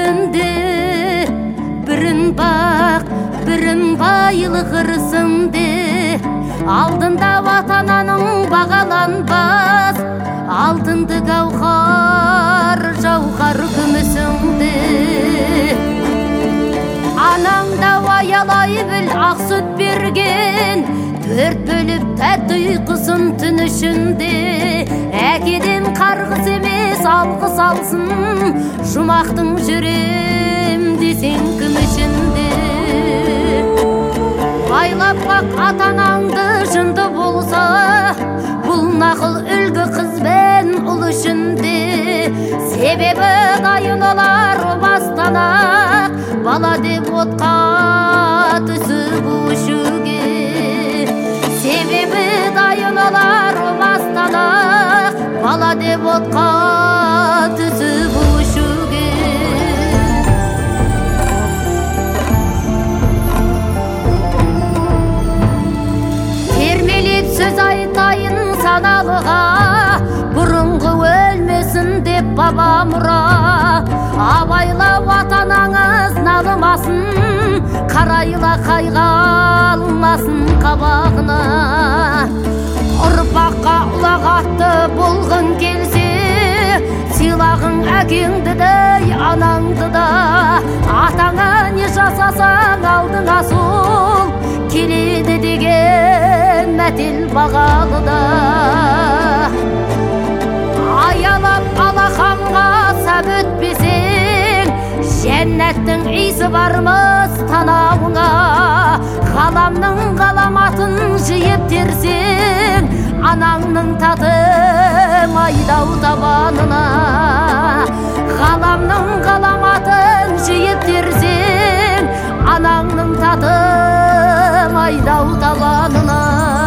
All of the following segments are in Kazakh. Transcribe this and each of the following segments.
өлмесінде, бірін бақ, бірін байлық ырысынде, алдында ватананың бағаланбас, алтынды гауһар, жауһар күмісінде. Анаңда аялай біл, ақ сүт берген, төрт бөліп тәтті ұйқысын түн ішінде. Әкеден қарғыс емес, алғыс алсын, жұмақтың жүрем десең кім ішінде. Байлап бақ атанаңды, жынды болса, бұл нақыл үлгі қыз бен ұл ішінде. Себебі дайын олар бастан-ақ, бала деп отқа түсіп өшуге. Себебі дайын олар бастан-ақ, бала деп отқа түсіп өшуге. Термелеп сөз айтайын саналыға, бұрынғы өлмесін деп баба мұра. Абайла ватанаңыз налымасын, қарайла қайғалмасын қабағына. Ұрпаққа ұлағатты болғың келсе, сыйлағың әкеңді дей, анаңды да. Атаңа не жасасаң алдыңа сол, келеді деген мәтел бағалыда. Аялап алақанға сап өтпесең, жәннәттің иісі бармыз танауыңа. Ғаламның ғаламатын жиып терсең, анаңның татым айдау табанына. Ғаламның ғаламатын жиып терсең, анаңның татым айдау табанына.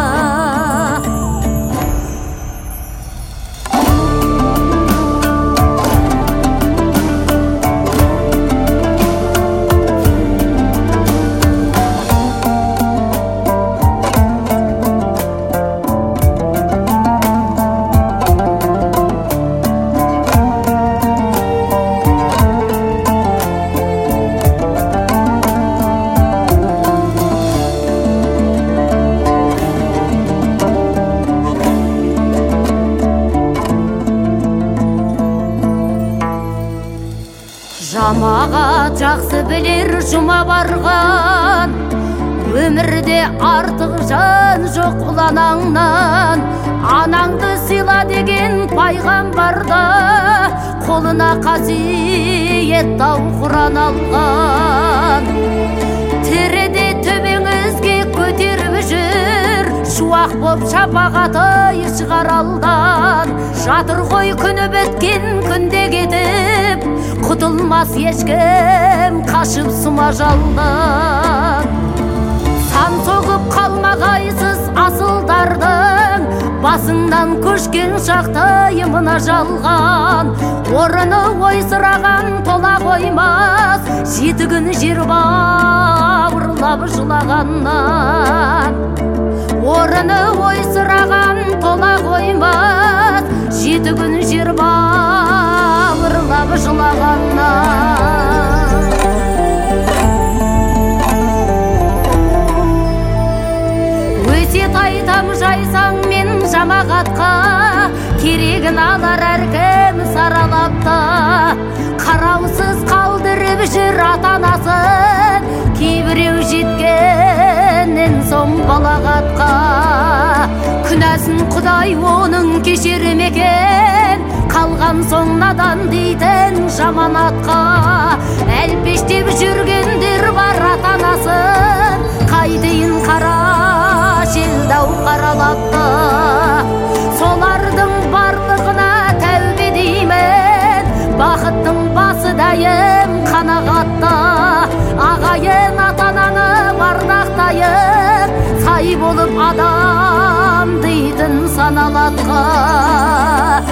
Жамағат жақсы білер жұма барған, өмірде артық жан жоқ ұланаңнан. Анаңды сыйла деген пайғамбарда, қолына қасиет тау Құран алған. Тіріде төбеңізге көтеріп жүр, шуақ боп шапағаты шығар алдан. Жатыр ғой күні біткен күнде кетіп, құтылмас ешкім қашып сұма жалдан. Сан соғып қалмағайсыз асылдардың, басыңнан көшкен шақтайы мына жалған. Орыны ойсыраған тола қоймас, жеті күн жер бауырлап жылағаннан. Орыны ойсыраған тола қоймас, жеті күн жер бауырлап жылағаннан. Өсиет айтам жайсаң мен жамағатқа, керегін алар әркім саралапта. Қараусыз қалдырып жүр ата-анасын, кейбіреу жеткеннен соң балағатқа. Күнәсін Құдай оның кешірмеген, қалған соң надан дейтін жаманатқа. Әлпештеп жүргендер бар ата-анасын, қайтейін қара желдау қаралапты. Солардың барлығына тәубе деймін, бақыттың басы дайым қанағатта. Ағайын ата-ананы бардақтайын, сай болып адам дейтін саналатқа.